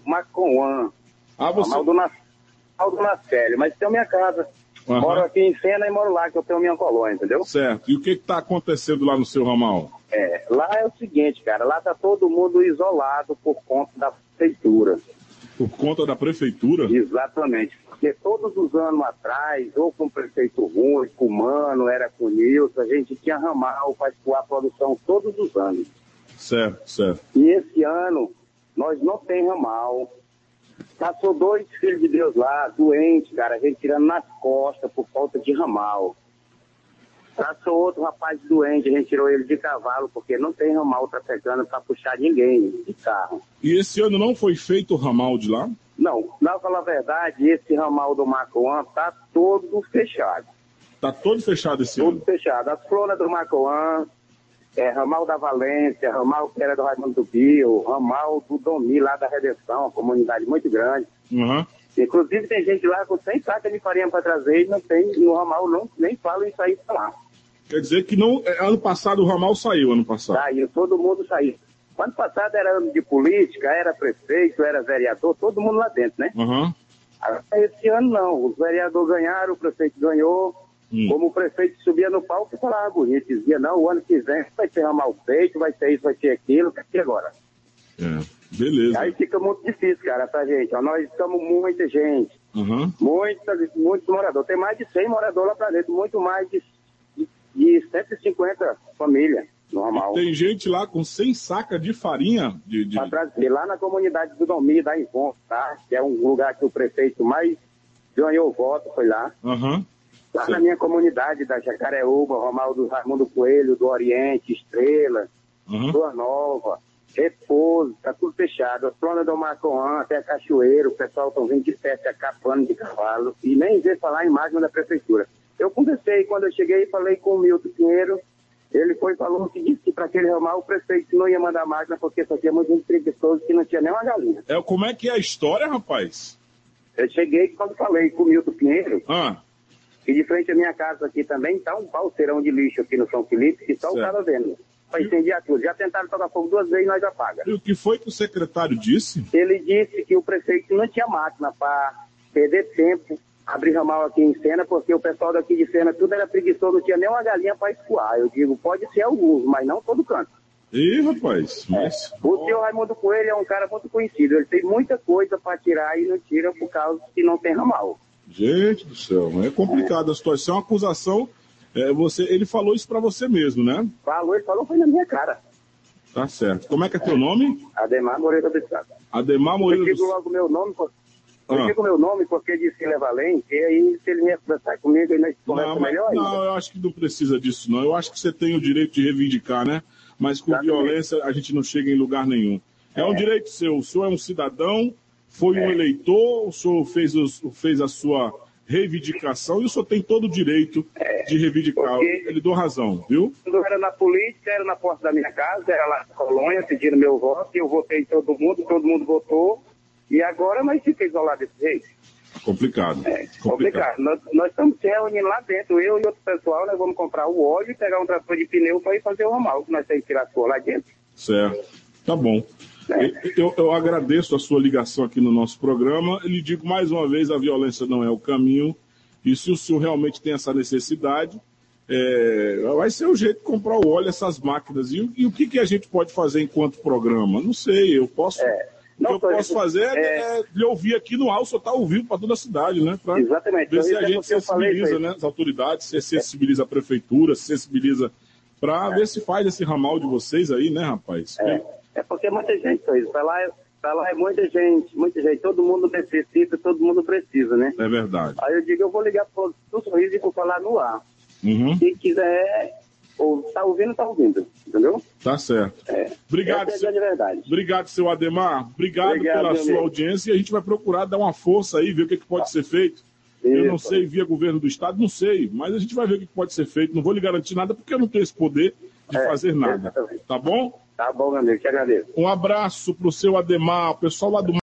Macoan. Ah, você... Ramal do Nacélio, mas tenho minha casa. Uhum. Moro aqui em Sena e moro lá, que eu tenho minha colônia, entendeu? Certo. E o que está acontecendo lá no seu ramal? Lá é o seguinte, cara, lá tá todo mundo isolado por conta da prefeitura. Por conta da prefeitura? Exatamente. Porque todos os anos atrás, ou com o prefeito ruim, com o Mano, era com o Nilson, a gente tinha ramal para escoar a produção todos os anos. Certo, certo. E esse ano, nós não tem ramal. Passou 2 filhos de Deus lá, doentes, cara, a gente tirando nas costas por falta de ramal. Passou outro rapaz doente, a gente tirou ele de cavalo, porque não tem ramal trafegando para puxar ninguém de carro. E esse ano não foi feito o ramal de lá? Não, na falar a verdade, esse ramal do Macoan tá todo fechado. Tá todo fechado esse ano? Todo fechado. As floras do Macoan, ramal da Valência, ramal que era do Raimundo do Bio, ramal do Domi, lá da Redenção, uma comunidade muito grande. Uhum. Inclusive tem gente lá com 100 sacas de farinha para trazer e não tem, no ramal não, nem falam isso aí pra lá. Quer dizer que não, ano passado o ramal saiu, ano passado? Saiu, todo mundo saiu. Ano passado era ano de política, era prefeito, era vereador, todo mundo lá dentro, né? Uhum. Esse ano não, os vereadores ganharam, o prefeito ganhou. Como o prefeito subia no palco e falava bonito, dizia, não, o ano que vem vai ser ramal feito, vai ser isso, vai ser aquilo, e agora? Beleza. Aí fica muito difícil, cara, pra gente. Ó, nós estamos muita gente, muitos moradores. Tem mais de 100 moradores lá pra dentro, muito mais de 150 famílias no ramal. Tem gente lá com 100 sacas de farinha? Pra trazer lá na comunidade do Domi, da Ivon, tá? Que é um lugar que o prefeito mais ganhou voto, foi lá. Lá na minha comunidade da Jacareúba, ramal do Raimundo Coelho, do Oriente, Estrela, Boa Nova, Repouso, tá tudo fechado. A zona do Macoan, até a Cachoeira, o pessoal estão vindo de perto, acapando de cavalo, e nem ver falar em máquina da prefeitura. Eu conversei, quando eu cheguei, falei com o Milton Pinheiro, ele foi e falou que disse que para aquele ramal o prefeito não ia mandar máquina, porque só tinha muito preguiçoso que não tinha nem uma galinha. Como é que é a história, rapaz? Eu cheguei, quando falei com o Milton Pinheiro, e de frente à minha casa aqui também tá um balseirão de lixo aqui no São Felipe, que só o cara vendo. Para incendiar tudo. Já tentaram tocar fogo 2 vezes e nós apaga. E o que foi que o secretário disse? Ele disse que o prefeito não tinha máquina para perder tempo, abrir ramal aqui em Sena, porque o pessoal daqui de Sena tudo era preguiçoso, não tinha nem uma galinha para escoar. Eu digo, pode ser alguns, mas não todo canto. Ih, rapaz, mas... O senhor Raimundo Coelho é um cara muito conhecido, ele tem muita coisa para tirar e não tira por causa que não tem ramal. Gente do céu, é complicada a situação, é uma acusação. Ele falou isso pra você mesmo, né? Ele falou, foi na minha cara. Tá certo. Como é que é teu nome? Ademar Moreira do Estado. Ademar Moreira do Estado. Eu digo logo meu nome, eu digo meu nome porque disse que ele é valente, e aí se ele vier conversar comigo, aí nós conversamos melhor ainda. Não, eu acho que não precisa disso, não. Eu acho que você tem o direito de reivindicar, né? Mas com violência a gente não chega em lugar nenhum. É um direito seu. O senhor é um cidadão, foi um eleitor, o senhor fez a sua reivindicação e o senhor tem todo o direito de reivindicar. Ele dou razão, viu? Quando era na política, era na porta da minha casa, era lá na colônia, pedindo meu voto, e eu votei em todo mundo votou, e agora nós ficamos isolados desse jeito. Complicado. Complicado. Nós estamos se reunindo lá dentro, eu e outro pessoal, nós vamos comprar o óleo e pegar um trator de pneu para ir fazer o ramal, que nós temos que tirar a sua lá dentro. Certo. Tá bom. Eu agradeço a sua ligação aqui no nosso programa e lhe digo mais uma vez, a violência não é o caminho, e se o senhor realmente tem essa necessidade, vai ser o jeito de comprar o óleo, essas máquinas. E o que a gente pode fazer enquanto programa? Não sei, eu posso... O que eu posso fazer é lhe ouvir aqui no ar, o senhor está ao vivo para toda a cidade, né? Pra Exatamente. ver se a gente sensibiliza, né? As autoridades, se sensibiliza a prefeitura, se sensibiliza para ver se faz esse ramal de vocês aí, né, rapaz? É porque muita gente faz isso. Pra lá é muita gente, todo mundo necessita, todo mundo precisa, né? É verdade. Aí eu digo, eu vou ligar pro Sorriso e vou falar no ar. Quem quiser, ou tá ouvindo, entendeu? Tá certo. Obrigado, obrigado, seu Ademar. Obrigado pela sua audiência, e a gente vai procurar dar uma força aí, ver o que pode ser feito. Eu não sei, via governo do estado, não sei, mas a gente vai ver o que pode ser feito. Não vou lhe garantir nada, porque eu não tenho esse poder de fazer nada. Tá bom? Tá bom, meu amigo, te agradeço. Um abraço pro seu Ademar, o pessoal lá do